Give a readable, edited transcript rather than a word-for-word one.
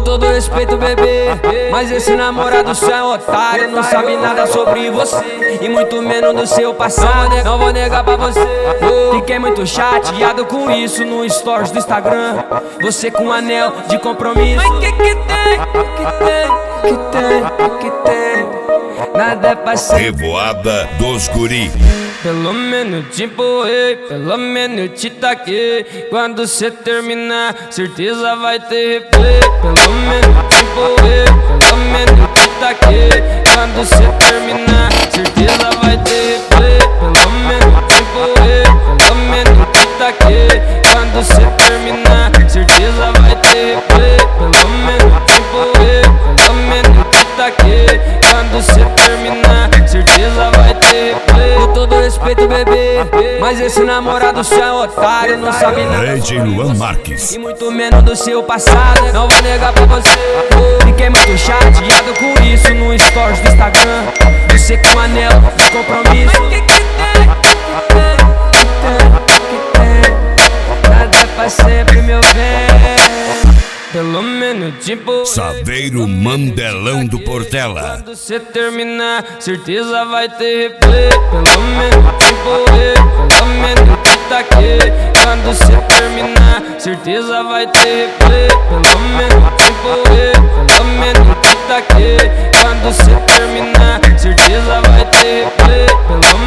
todo respeito, bebê, mas esse namorado seu é otário. Não sabe nada sobre você e muito menos do seu passado. Não vou negar pra você, fiquei muito chateado com isso no stories do Instagram. Você com um anel de compromisso. Mas que tem? Que tem? Nada é pra ser. Revoada dos Guri. Pelo menos te empurrei, pelo menos te taquei. Quando cê terminar, certeza vai ter replay. Pelo menos te empurrei, pelo menos te taquei. Quando cê terminar, certeza vai ter replay. Pelo menos te empurrei, pelo menos te taquei. Quando cê terminar, certeza vai ter replay. Pelo menos te empurrei, pelo menos te taquei. Quando cê terminar, certeza vai ter replay. Com todo respeito, bebê, mas esse namorado seu é otário. Não sabe nada DJ Luan Marques. e muito menos do seu passado. Não vou negar pra você, fiquei muito chateado com isso no stories do Instagram. Você com um anel de compromisso. Mas que tem? Nada é pra sempre, meu bem. Pelo menos tipo Saveiro Mandelão do Portela. quando cê terminar, certeza vai ter replay. Pelo menos tipo pelo menos te taquei. Quando cê terminar, certeza vai ter replay. Pelo menos tipo pelo menos te taquei. Quando cê terminar, certeza vai ter replay. Pelo